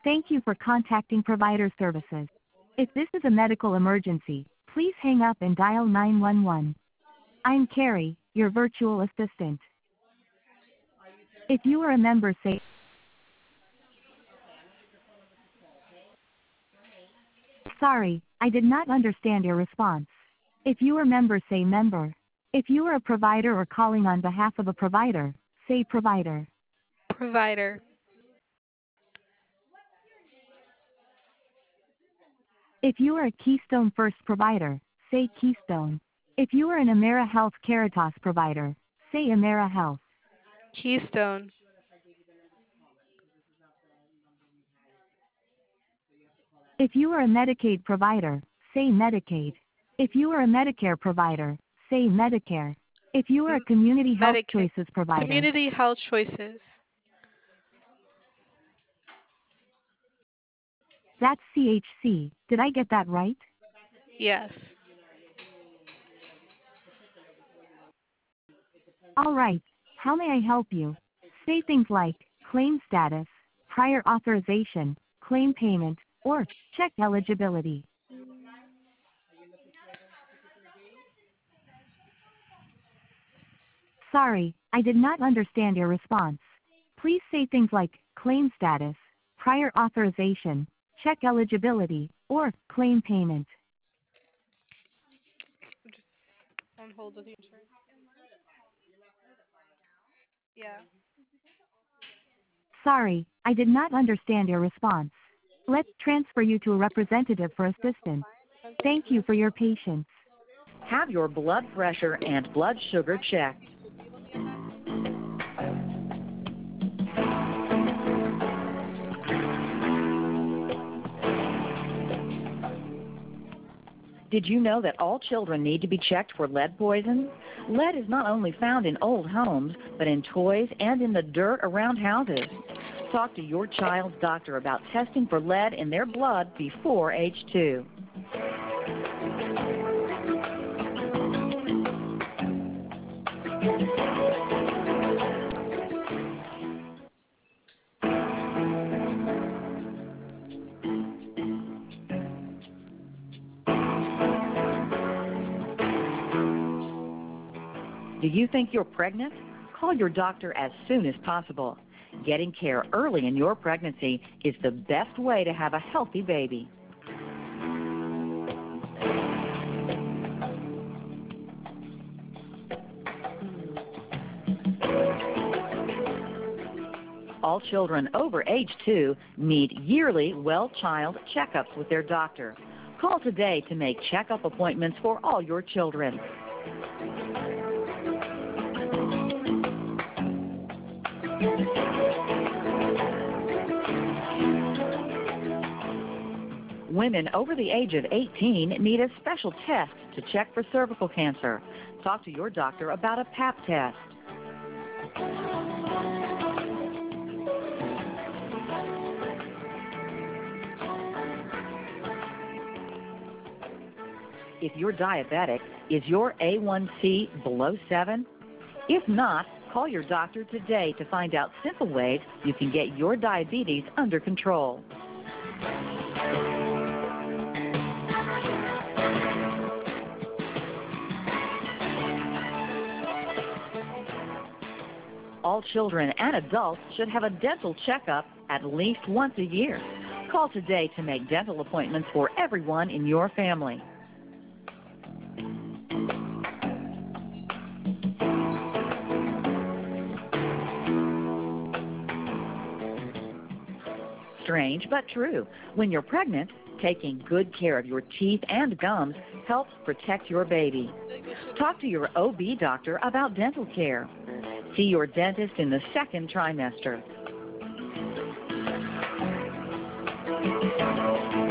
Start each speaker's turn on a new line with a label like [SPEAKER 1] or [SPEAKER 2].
[SPEAKER 1] Thank you for contacting Provider Services. If this is a medical emergency, please hang up and dial 911. I'm Carrie, your virtual assistant. If you are a member, say, sorry, I did not understand your response. If you are a member, say member. If you are a provider or calling on behalf of a provider, say provider.
[SPEAKER 2] Provider.
[SPEAKER 1] If you are a Keystone First provider, say Keystone. If you are an AmeriHealth Caritas provider, say AmeriHealth.
[SPEAKER 2] Keystone.
[SPEAKER 1] If you are a Medicaid provider, say Medicaid. If you are a Medicare provider, say Medicare. If you are a Community Health
[SPEAKER 2] Medicaid.
[SPEAKER 1] Choices provider,
[SPEAKER 2] Community Health Choices.
[SPEAKER 1] that's CHC. Did I get that right?
[SPEAKER 2] Yes.
[SPEAKER 1] All right. How may I help you? Say things like claim status, prior authorization, claim payment, or check eligibility. Sorry, I did not understand your response. Please say things like claim status, prior authorization, check eligibility, or claim payment.
[SPEAKER 2] On hold with the insurance. Yeah.
[SPEAKER 1] Sorry, I did not understand your response. Let's transfer you to a representative for assistance. Thank you for your patience.
[SPEAKER 3] Have your blood pressure and blood sugar checked. Did you know that all children need to be checked for lead poison? Lead is not only found in old homes, but in toys and in the dirt around houses. Talk to your child's doctor about testing for lead in their blood before age 2. Do you think you're pregnant? Call your doctor as soon as possible. Getting care early in your pregnancy is the best way to have a healthy baby. All children over age 2 need yearly well-child checkups with their doctor. Call today to make checkup appointments for all your children. Women over the age of 18 need a special test to check for cervical cancer. Talk to your doctor about a Pap test. If you're diabetic, is your A1C below 7? If not, call your doctor today to find out simple ways you can get your diabetes under control. All children and adults should have a dental checkup at least once a year. Call today to make dental appointments for everyone in your family. Strange but true. When you're pregnant, taking good care of your teeth and gums helps protect your baby. Talk to your OB doctor about dental care. See your dentist in the second trimester.